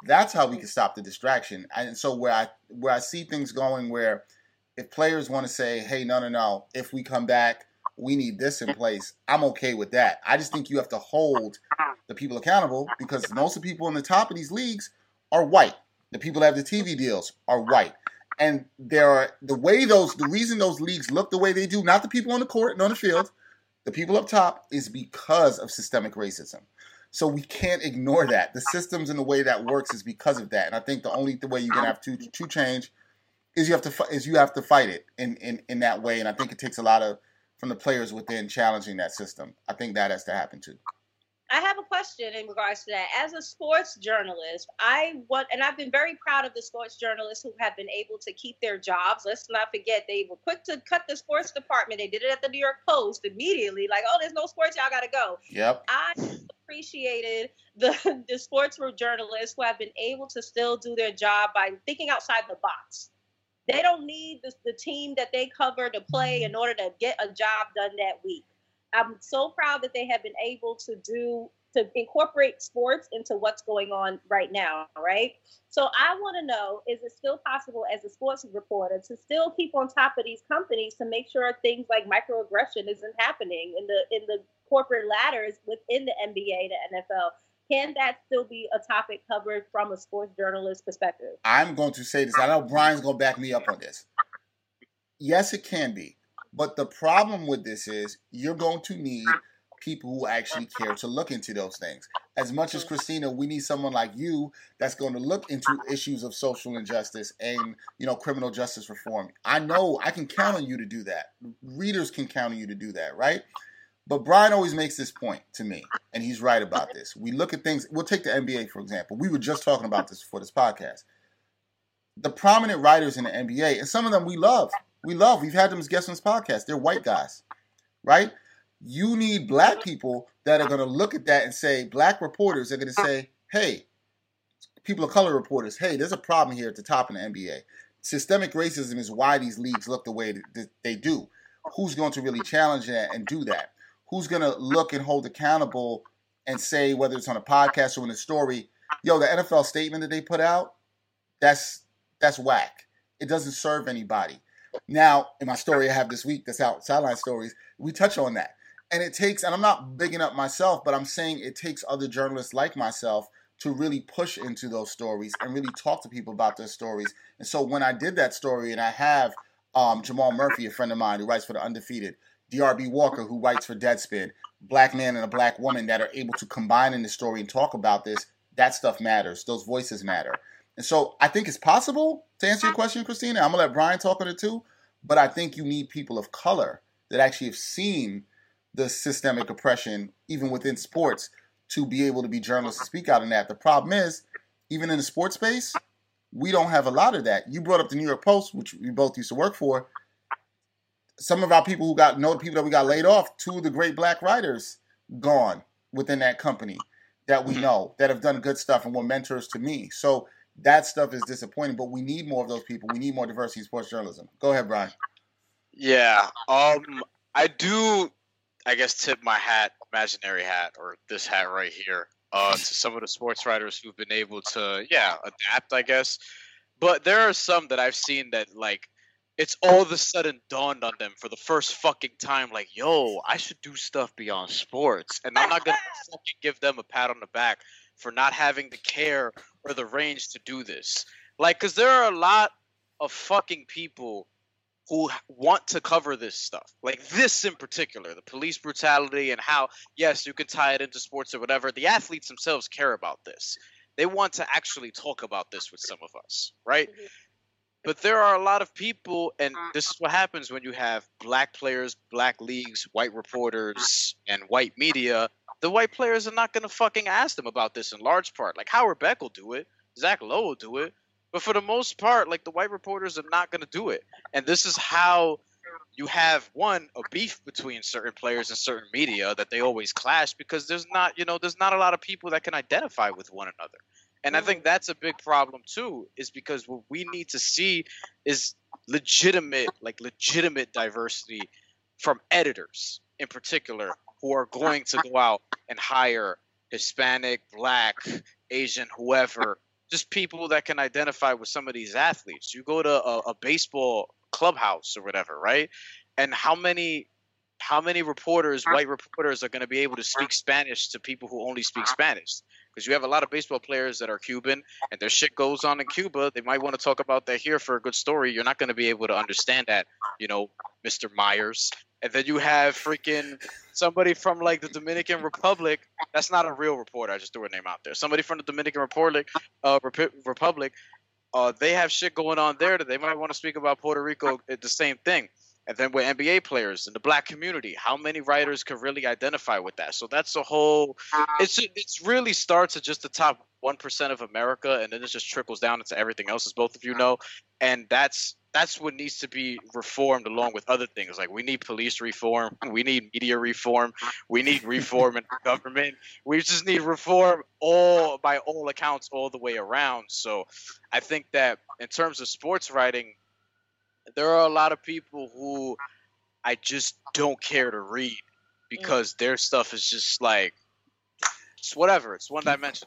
That's how we can stop the distraction. And so where I see things going, where if players want to say, hey, no, if we come back, we need this in place, I'm okay with that. I just think you have to hold the people accountable, because most of the people in the top of these leagues are white. The people that have the TV deals are white. And the reason those leagues look the way they do, not the people on the court and on the field, the people up top, is because of systemic racism. So we can't ignore that. The systems and the way that works is because of that. And I think the only way you're gonna have to change is you have to fight it in that way. And I think it takes a lot from the players within challenging that system. I think that has to happen too. I have a question in regards to that. As a sports journalist, and I've been very proud of the sports journalists who have been able to keep their jobs. Let's not forget, they were quick to cut the sports department. They did it at the New York Post immediately. Like, oh, there's no sports, y'all got to go. Yep. I appreciated the sports journalists who have been able to still do their job by thinking outside the box. They don't need the team that they cover to play in order to get a job done that week. I'm so proud that they have been able to incorporate sports into what's going on right now, right? So I want to know, is it still possible as a sports reporter to still keep on top of these companies to make sure things like microaggression isn't happening in the corporate ladders within the NBA, the NFL? Can that still be a topic covered from a sports journalist perspective? I'm going to say this. I know Brian's going to back me up on this. Yes, it can be. But the problem with this is you're going to need people who actually care to look into those things. As much as Christina, we need someone like you that's going to look into issues of social injustice and, criminal justice reform. I know I can count on you to do that. Readers can count on you to do that, right? But Brian always makes this point to me, and he's right about this. We look at things, we'll take the NBA, for example. We were just talking about this before this podcast. The prominent writers in the NBA, and some of them we love. We've had them as guests on this podcast. They're white guys, right? You need black people that are going to look at that and say, black reporters are going to say, hey, people of color reporters, hey, there's a problem here at the top of the NBA. Systemic racism is why these leagues look the way that they do. Who's going to really challenge that and do that? Who's going to look and hold accountable and say, whether it's on a podcast or in a story, the NFL statement that they put out, that's whack. It doesn't serve anybody. Now, in my story I have this week, that's out, Sideline Stories, we touch on that. And it takes, and I'm not bigging up myself, but I'm saying it takes other journalists like myself to really push into those stories and really talk to people about those stories. And so when I did that story, and I have Jamal Murphy, a friend of mine who writes for The Undefeated, DRB Walker, who writes for Deadspin, black man and a black woman that are able to combine in the story and talk about this, that stuff matters. Those voices matter. And so I think it's possible, to answer your question, Christina. I'm going to let Brian talk on it too. But I think you need people of color that actually have seen the systemic oppression, even within sports, to be able to be journalists and speak out on that. The problem is, even in the sports space, we don't have a lot of that. You brought up the New York Post, which we both used to work for. Some of our people who the people that we got laid off, two of the great black writers gone within that company that we know that have done good stuff and were mentors to me. So that stuff is disappointing, but we need more of those people. We need more diversity in sports journalism. Go ahead, Brian. Yeah, I do, I guess, tip my hat, imaginary hat, or this hat right here, to some of the sports writers who've been able to, adapt, I guess. But there are some that I've seen that, it's all of a sudden dawned on them for the first fucking time, I should do stuff beyond sports. And I'm not going to fucking give them a pat on the back for not having the care or the range to do this. Because there are a lot of fucking people who want to cover this stuff. This in particular, the police brutality and how, yes, you can tie it into sports or whatever. The athletes themselves care about this. They want to actually talk about this with some of us, right? Mm-hmm. But there are a lot of people, and this is what happens when you have black players, black leagues, white reporters, and white media. The white players are not going to fucking ask them about this in large part. Howard Beck will do it. Zach Lowe will do it. But for the most part, the white reporters are not going to do it. And this is how you have, one, a beef between certain players and certain media that they always clash because there's not a lot of people that can identify with one another. And I think that's a big problem too, is because what we need to see is legitimate diversity from editors in particular who are going to go out and hire Hispanic, Black, Asian, whoever just people that can identify with some of these athletes. You go to a baseball clubhouse or whatever, right? And how many reporters, white reporters, are going to be able to speak Spanish to people who only speak Spanish? Because you have a lot of baseball players that are Cuban, and their shit goes on in Cuba. They might want to talk about that here for a good story. You're not going to be able to understand that, Mr. Myers. And then you have freaking somebody from like the Dominican Republic. That's not a real reporter. I just threw a name out there. Somebody from the Dominican Republic. They have shit going on there that they might want to speak about Puerto Rico. The same thing. And then with NBA players in the black community, how many writers could really identify with that? So that's a whole. It really starts at just the top 1% of America, and then it just trickles down into everything else, as both of you know. And that's what needs to be reformed, along with other things. Like, we need police reform, we need media reform, we need reform in the government. We just need reform by all accounts, all the way around. So I think that in terms of sports writing, there are a lot of people who I just don't care to read because their stuff is just like, it's whatever. It's one-dimensional.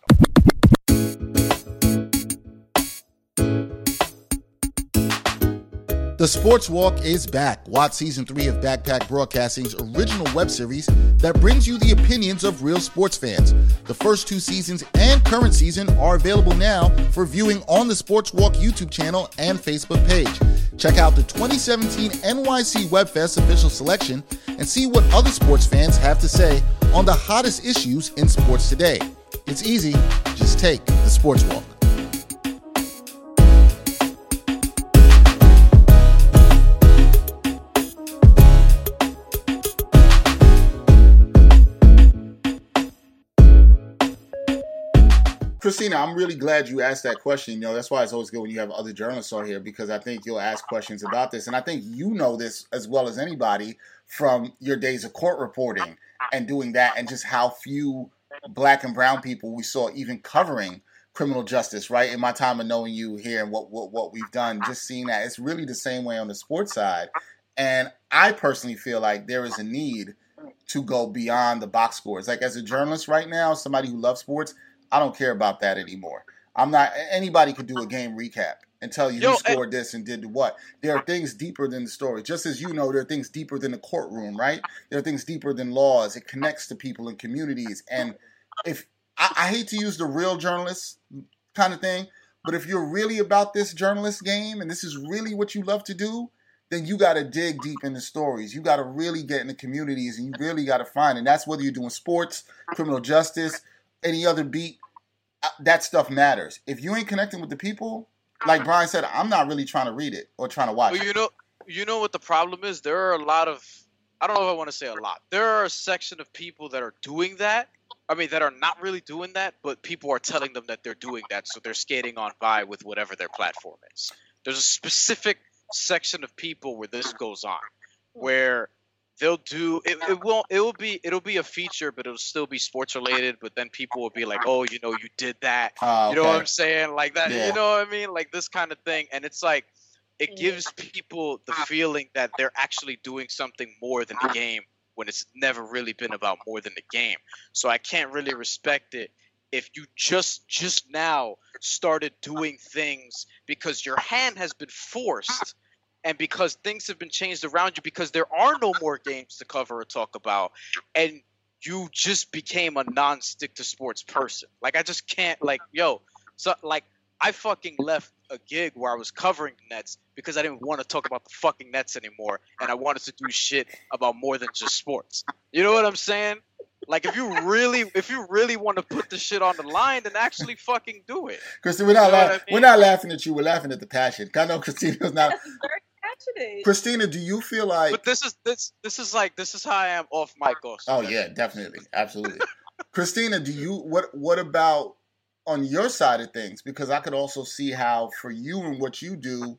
The Sports Walk is back. Watch Season 3 of Backpack Broadcasting's original web series that brings you the opinions of real sports fans. The first 2 seasons and current season are available now for viewing on the Sports Walk YouTube channel and Facebook page. Check out the 2017 NYC WebFest official selection and see what other sports fans have to say on the hottest issues in sports today. It's easy. Just take the Sports Walk. Christina, I'm really glad you asked that question. That's why it's always good when you have other journalists on here, because I think you'll ask questions about this. And I think you know this as well as anybody from your days of court reporting and doing that, and just how few black and brown people we saw even covering criminal justice, right? In my time of knowing you here and what we've done, just seeing that, it's really the same way on the sports side. And I personally feel like there is a need to go beyond the box scores. Like, as a journalist right now, somebody who loves sports, I don't care about that anymore. Anybody could do a game recap and tell you who scored this and did what. There are things deeper than the story. Just as there are things deeper than the courtroom, right? There are things deeper than laws. It connects to people and communities. And if I hate to use the real journalist kind of thing, but if you're really about this journalist game and this is really what you love to do, then you got to dig deep in the stories. You got to really get in the communities, and you really got to find. And that's whether you're doing sports, criminal justice, any other beat. That stuff matters. If you ain't connecting with the people, like Brian said, I'm not really trying to read it or trying to watch it. You know what the problem is? There are a lot of, I don't know if I want to say a lot. There are a section of people that are doing that. I mean, that are not really doing that, but people are telling them that they're doing that, so they're skating on by with whatever their platform is. There's a specific section of people where this goes on, where they'll do it. It'll be a feature, but it'll still be sports related. But then people will be like, "Oh, you did that." Okay. You know what I'm saying? Like that. Yeah. You know what I mean? Like this kind of thing. And it's like, it gives people the feeling that they're actually doing something more than the game, when it's never really been about more than the game. So I can't really respect it if you just now started doing things because your hand has been forced. And because things have been changed around you, because there are no more games to cover or talk about, and you just became a non-stick to sports person. Like, I just can't, I fucking left a gig where I was covering the Nets because I didn't want to talk about the fucking Nets anymore, and I wanted to do shit about more than just sports. You know what I'm saying? Like, if you really want to put the shit on the line, then actually fucking do it. Christina, we're not laughing at you. We're laughing at the passion. I know Christina's not. Christina, do you feel like? But this is how I am off mic also. Oh yeah, definitely, absolutely. Christina, what about on your side of things? Because I could also see how for you and what you do,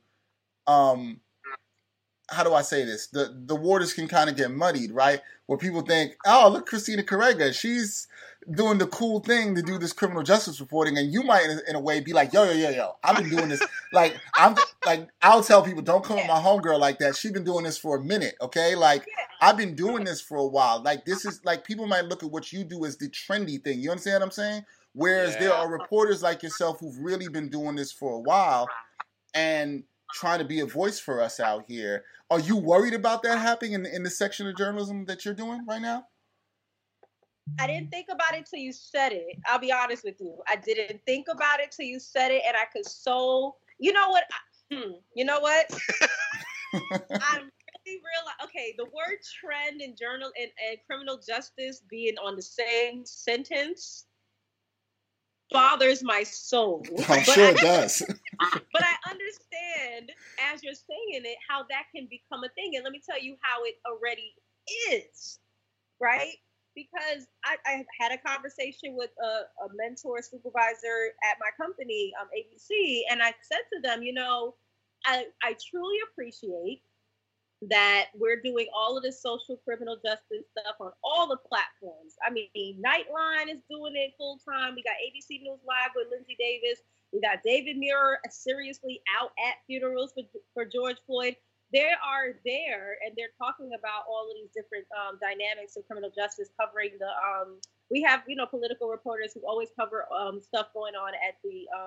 how do I say this? The waters can kind of get muddied, right? Where people think, oh, look, Christina Carrega, she's doing the cool thing to do this criminal justice reporting, and you might, in a way, be like, yo, I've been doing this. I'll tell people, don't come with my homegirl like that. She's been doing this for a minute, okay? I've been doing this for a while. This is, people might look at what you do as the trendy thing. You understand what I'm saying? Whereas there are reporters like yourself who've really been doing this for a while and trying to be a voice for us out here. Are you worried about that happening in the section of journalism that you're doing right now? I didn't think about it till you said it. I'll be honest with you. I didn't think about it till you said it, and I could you know what? You know what? I really realize. Okay, the word trend in journal and criminal justice being on the same sentence bothers my soul. I'm sure it does. But I understand, as you're saying it, how that can become a thing. And let me tell you how it already is, right? Because I had a conversation with a mentor supervisor at my company, ABC, and I said to them, you know, I truly appreciate that we're doing all of this social criminal justice stuff on all the platforms. I mean, Nightline is doing it full time. We got ABC News Live with Lindsay Davis. We got David Muir seriously out at funerals for George Floyd. They are there, and they're talking about all of these different dynamics of criminal justice, covering we have, you know, political reporters who always cover stuff going on at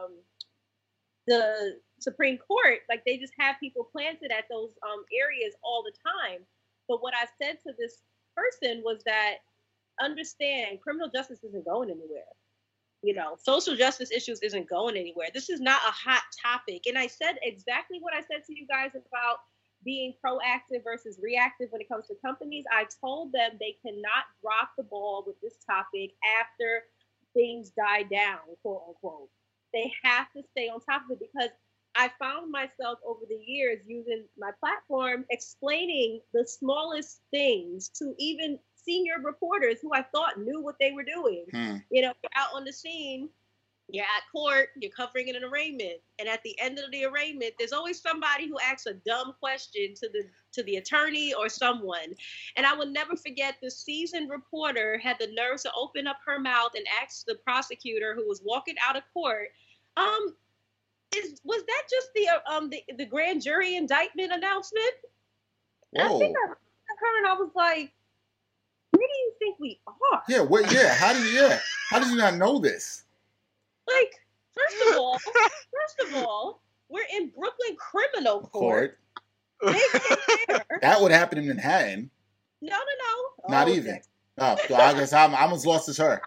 the Supreme Court. Like, they just have people planted at those areas all the time. But what I said to this person was that, understand, criminal justice isn't going anywhere. You know, social justice issues isn't going anywhere. This is not a hot topic. And I said exactly what I said to you guys about being proactive versus reactive when it comes to companies. I told them they cannot drop the ball with this topic after things die down, quote unquote. They have to stay on top of it, because I found myself over the years using my platform explaining the smallest things to even senior reporters who I thought knew what they were doing. You know, you're out on the scene, you're at court, you're covering an arraignment, and at the end of the arraignment, there's always somebody who asks a dumb question to the attorney or someone. And I will never forget, the seasoned reporter had the nerve to open up her mouth and ask the prosecutor who was walking out of court, was that just the grand jury indictment announcement? I think I heard her, and I was like, where do you think we are? Yeah, how did you not know this? Like, first of all, we're in Brooklyn criminal court. That would happen in Manhattan. No. Not even. Oh, so I guess I'm as lost as her.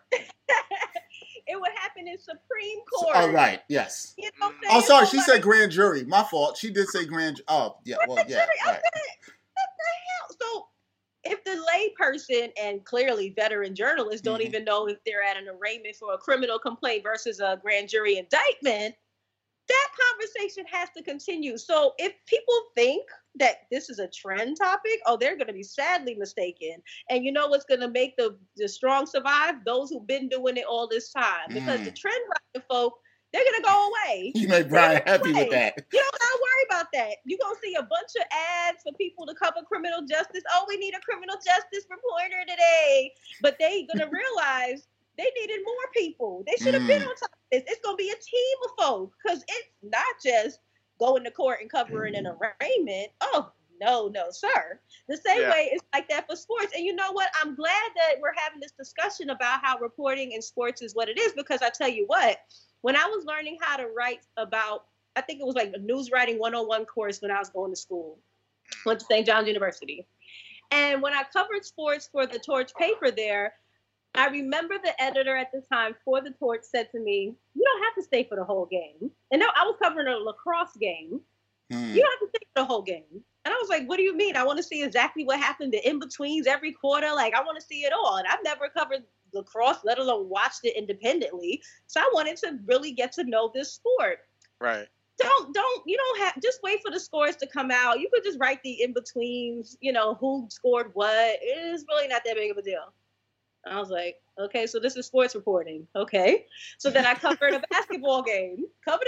It would happen in Supreme Court. Oh, right. Yes. You know oh, sorry. She said grand jury. My fault. She did say grand. Oh, yeah. Well, yeah. Right. What the hell? So, if the layperson and clearly veteran journalists don't even know if they're at an arraignment for a criminal complaint versus a grand jury indictment, that conversation has to continue. So if people think that this is a trend topic, they're going to be sadly mistaken. And you know what's going to make the strong survive? Those who've been doing it all this time. Because the trend folk, they're going to go away. You made Brian happy with that. You don't got to worry about that. You're going to see a bunch of ads for people to cover criminal justice. Oh, we need a criminal justice reporter today. But they're going to realize they needed more people. They should have been on top of this. It's going to be a team of folks, because it's not just going to court and covering an arraignment. Oh, no, sir. The same way it's like that for sports. And you know what? I'm glad that we're having this discussion about how reporting in sports is what it is, because I tell you what, when I was learning how to write about, I think it was like a news writing 101 course when I was going to school, went to St. John's University. And when I covered sports for the Torch paper there, I remember the editor at the time for the Torch said to me, you don't have to stay for the whole game. And no, I was covering a lacrosse game. You don't have to stay for the whole game. And I was like, what do you mean? I want to see exactly what happened, the in-betweens every quarter. Like, I want to see it all. And I've never covered lacrosse, let alone watched it independently. So I wanted to really get to know this sport. Right. You don't have, just wait for the scores to come out. You could just write the in-betweens, you know, who scored what. It's really not that big of a deal. I was like, okay, so this is sports reporting. Okay. So then I covered a basketball game,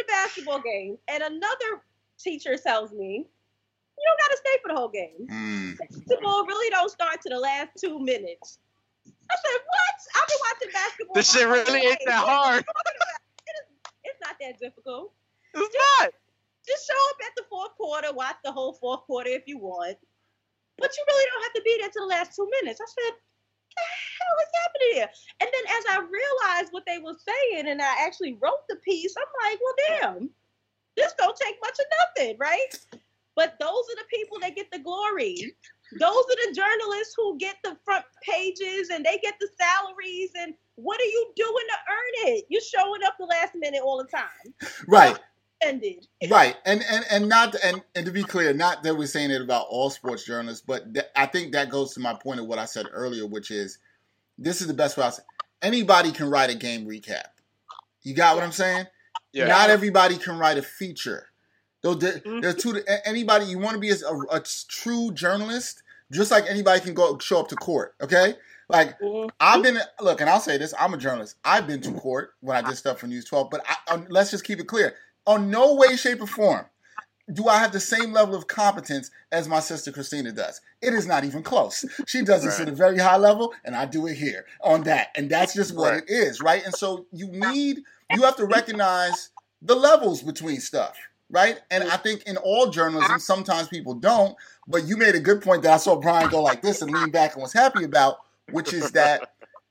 and another teacher tells me, you don't got to stay for the whole game. Basketball really don't start to the last 2 minutes. I said, what? I've been watching basketball. This shit really ain't that hard. It's not that difficult. It's not. Just show up at the fourth quarter, watch the whole fourth quarter if you want. But you really don't have to be there to the last 2 minutes. I said, the hell is happening here? And then as I realized what they were saying, and I actually wrote the piece, I'm like, well, damn, this don't take much of nothing, right? But those are the people that get the glory. Those are the journalists who get the front pages and they get the salaries. And what are you doing to earn it? You're showing up the last minute all the time. Right. Ended. Right. And not and to be clear, not that we're saying it about all sports journalists, but I think that goes to my point of what I said earlier, which is this is the best way I say. Anybody can write a game recap. You got what I'm saying? Yeah. Not everybody can write a feature. There's two. Anybody you want to be a true journalist, just like anybody can go show up to court. Okay, like I've been look, and I'll say this: I'm a journalist. I've been to court when I did stuff for News 12. But let's just keep it clear: on no way, shape, or form do I have the same level of competence as my sister Christina does. It is not even close. She does this at a very high level, and I do it here on that, and that's just what it is, right? And so you have to recognize the levels between stuff. Right? And I think in all journalism, sometimes people don't, but you made a good point that I saw Brian go like this and lean back and was happy about, which is that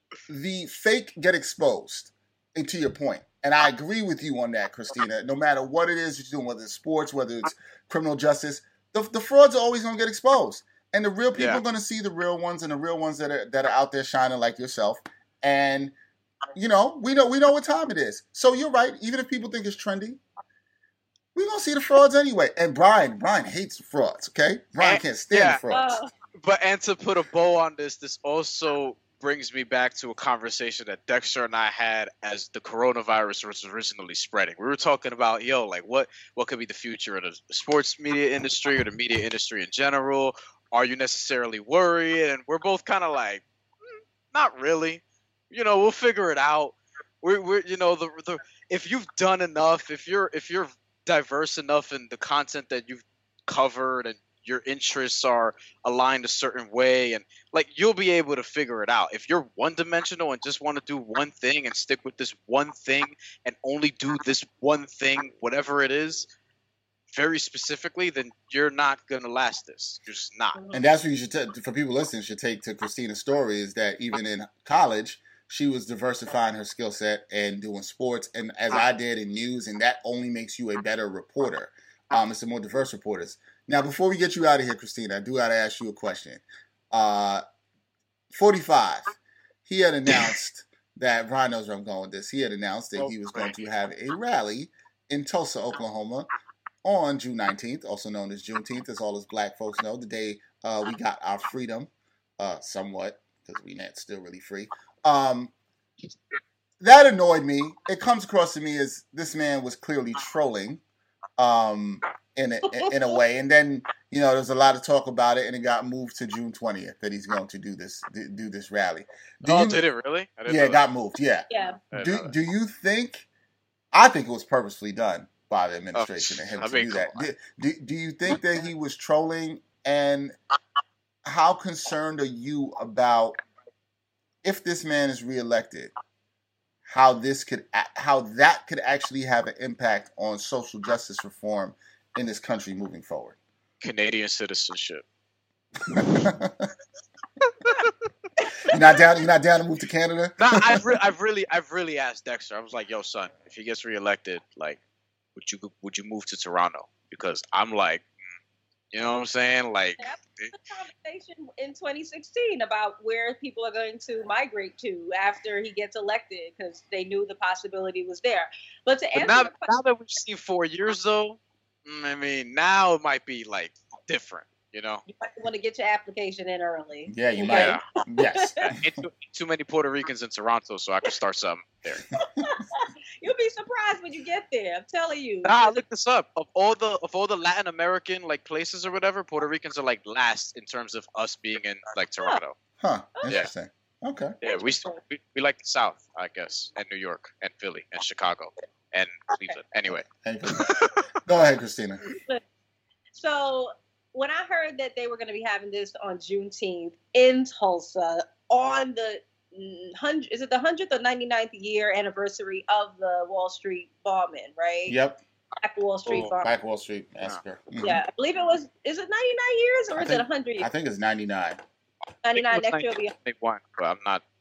the fake get exposed, and to your point. And I agree with you on that, Christina. No matter what it is you're doing, whether it's sports, whether it's criminal justice, the frauds are always going to get exposed. And the real people are going to see the real ones and the real ones that are out there shining like yourself. And, we know what time it is. So you're right. Even if people think it's trendy, we're going to see the frauds anyway. And Brian hates the frauds, okay? Brian can't stand the frauds. And to put a bow on this also brings me back to a conversation that Dexter and I had as the coronavirus was originally spreading. We were talking about, what could be the future of the sports media industry or the media industry in general? Are you necessarily worried? And we're both kind of like, not really. We'll figure it out. We're if you've done enough, if you're diverse enough in the content that you've covered and your interests are aligned a certain way, and you'll be able to figure it out. If you're one-dimensional and just want to do one thing and stick with this one thing and only do this one thing, whatever it is, very specifically, then you're not going to last this. You're just not. And that's what you should for people listening should take to Christina's story is that even in college, she was diversifying her skill set and doing sports, and as I did in news, and that only makes you a better reporter. It's the more diverse reporters. Now, before we get you out of here, Christina, I do got to ask you a question. 45, he had announced that, Brian knows where I'm going with this, he had announced that he was going to have a rally in Tulsa, Oklahoma on June 19th, also known as Juneteenth, as all us black folks know, the day we got our freedom, somewhat, because we not still really free. That annoyed me. It comes across to me as this man was clearly trolling in a way. And then, there was a lot of talk about it, and it got moved to June 20th that he's going to do this rally. Did it really? It got moved, yeah. Do you think, I think it was purposefully done by the administration and him to do that. Do you think that he was trolling, and how concerned are you about if this man is reelected, how that could actually have an impact on social justice reform in this country moving forward? Canadian citizenship. You're not down to move to Canada? No, I've really asked Dexter. I was like, "Yo, son, if he gets reelected, would you move to Toronto?" Because I'm like, you know what I'm saying? That was the conversation in 2016 about where people are going to migrate to after he gets elected, because they knew the possibility was there. But to answer now that we've seen 4 years, though, I mean, now it might be different. You might want to get your application in early. Yeah, you might. Yes. Too many Puerto Ricans in Toronto, so I could start something there. You'll be surprised when you get there. I'm telling you. Nah, look this up. Of all the Latin American places or whatever, Puerto Ricans are last in terms of us being in Toronto. Huh. Interesting. Yeah. Okay. Yeah, we like the South, I guess, and New York and Philly and Chicago and Cleveland. Anyway. Go ahead, Christina. So when I heard that they were going to be having this on Juneteenth in Tulsa on the 100th or 99th year anniversary of the Wall Street bombing, right? Yep. Black Wall Street bombing. Black Wall Street massacre. Mm-hmm. Yeah, I believe it was. Is it 99 years or is it 100 years? I think it's 99. 99 next year will be 91, but I'm not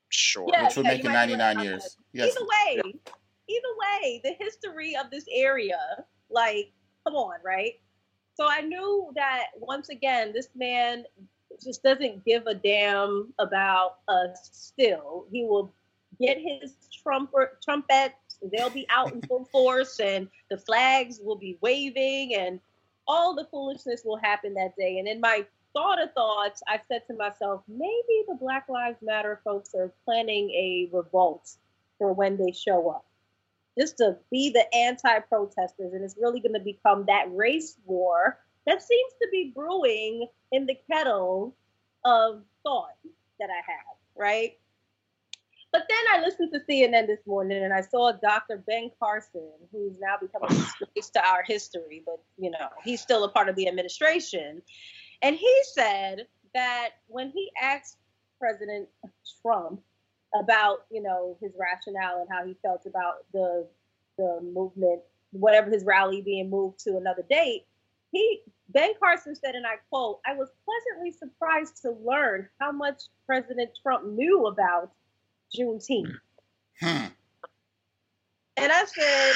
Sure. Yeah, which would yeah, make you it might be 99 right years. about Yes. Either way, the history of this area, like, come on, right? So I knew that once again, this man just doesn't give a damn about us still. He will get his trumpets, they'll be out in full force, and the flags will be waving, and all the foolishness will happen that day. And in my thought of thoughts, I said to myself, maybe the Black Lives Matter folks are planning a revolt for when they show up, just to be the anti-protesters. And it's really going to become that race war that seems to be brewing in the kettle of thought that I have, right? But then I listened to CNN this morning and I saw Dr. Ben Carson, who's now becoming a disgrace to our history, but you know, he's still a part of the administration. And he said that when he asked President Trump about, you know, his rationale and how he felt about the movement, whatever his rally being moved to another date, Ben Carson said, and I quote, "I was pleasantly surprised to learn how much President Trump knew about Juneteenth." And I said,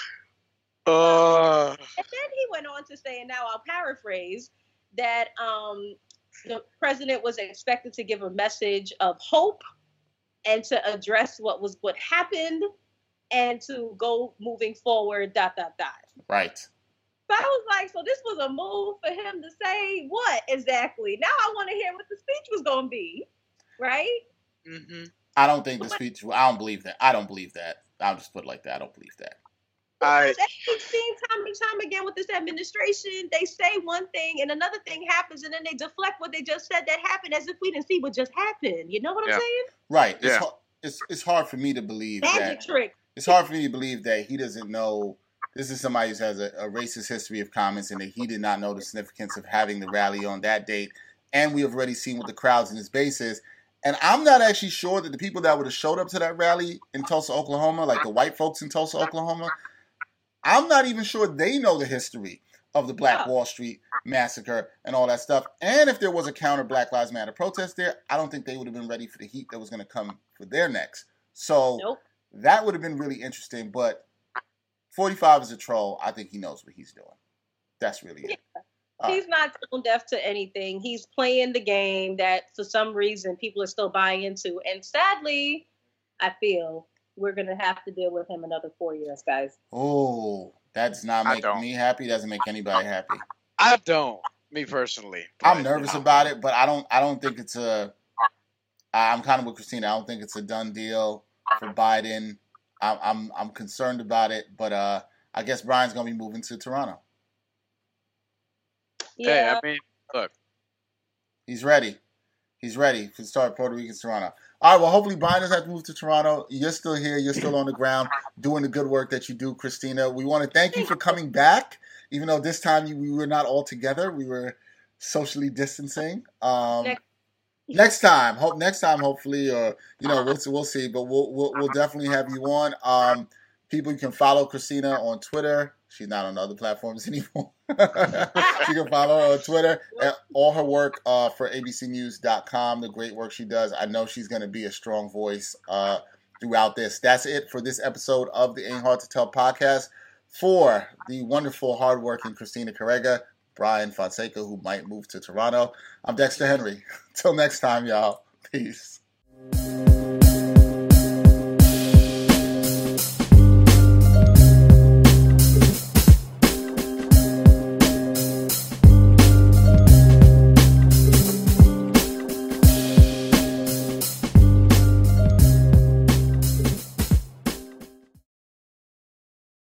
and then he went on to say, and now I'll paraphrase, that the president was expected to give a message of hope and to address what happened and to go moving forward, ... Right. So I was like, so this was a move for him to say what exactly? Now I want to hear what the speech was going to be, right? Mm-hmm. I don't think the speech. I don't believe that. I don't believe that. I'll just put it like that. I don't believe that. We've seen time and time again with this administration. They say one thing and another thing happens, and then they deflect what they just said that happened as if we didn't see what just happened. You know what I'm saying? Right. Yeah. It's hard for me to believe Magic trick. It's hard for me to believe that he doesn't know. This is somebody who has a racist history of comments, and that he did not know the significance of having the rally on that date. And we have already seen what the crowds in his base is. And I'm not actually sure that the people that would have showed up to that rally in Tulsa, Oklahoma, like the white folks in Tulsa, Oklahoma, I'm not even sure they know the history of the Black Wall Street massacre and all that stuff. And if there was a counter Black Lives Matter protest there, I don't think they would have been ready for the heat that was going to come for their necks. So that would have been really interesting. But 45 is a troll. I think he knows what he's doing. That's really it. He's not tone deaf to anything. He's playing the game that for some reason people are still buying into. And sadly, I feel we're going to have to deal with him another 4 years, guys. Oh, that does not make me happy. Doesn't make anybody happy. I don't, me personally. I'm nervous about it, but I don't think it's I'm kind of with Christina. I don't think it's a done deal for Biden. I'm concerned about it, but I guess Brian's going to be moving to Toronto. Yeah. Hey, I mean, look. He's ready. He's ready to start Puerto Rican Toronto. All right, well, hopefully Brian doesn't have to move to Toronto. You're still here. You're still on the ground doing the good work that you do, Christina. We want to thank you for coming back, even though this time we were not all together. We were socially distancing. Next time, hopefully, or we'll see. But we'll definitely have you on. People, you can follow Christina on Twitter. She's not on other platforms anymore. You can follow her on Twitter. And all her work for abcnews.com, the great work she does. I know she's going to be a strong voice throughout this. That's it for this episode of the Ain't Hard to Tell podcast. For the wonderful, hardworking Christina Carrega, Brian Fonseca, who might move to Toronto, I'm Dexter Henry. Till next time, y'all. Peace.